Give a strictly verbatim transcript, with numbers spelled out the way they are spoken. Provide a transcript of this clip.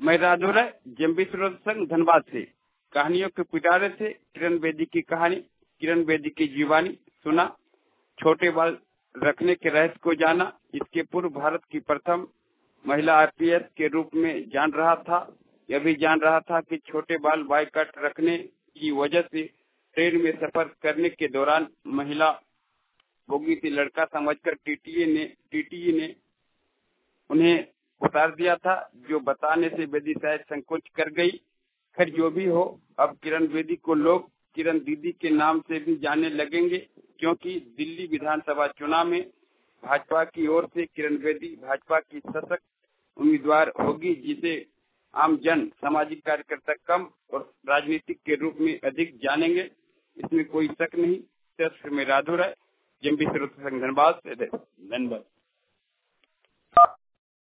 मैं राधो राय जम्बी स्रोत संघ धनबाद से कहानियों के पिटारे से किरण बेदी की कहानी, किरण बेदी की जीवानी सुना। छोटे बाल रखने के रहस्य को जाना। इसके पूर्व भारत की प्रथम महिला आरपीएस के रूप में जान रहा था। यह भी जान रहा था कि छोटे बाल बाइकट रखने की वजह से ट्रेन में सफर करने के दौरान महिला बोगी थी। लड़का समझकर टीटीए ने टीटीई ने उन्हें उतार दिया था, जो बताने से बेदी शायद संकोच कर गई। खैर जो भी हो, अब किरण बेदी को लोग किरण दीदी के नाम से भी जाने लगेंगे, क्योंकि दिल्ली विधानसभा चुनाव में भाजपा की ओर से किरण बेदी भाजपा की सशक्त उम्मीदवार होगी, जिसे आम जन, सामाजिक कार्यकर्ता कम और राजनीतिक के रूप में अधिक जानेंगे। इसमें कोई शक नहीं। सिर्फ में राधो राय जम्बी स्रोत संघ धनबाद से धन्यवाद।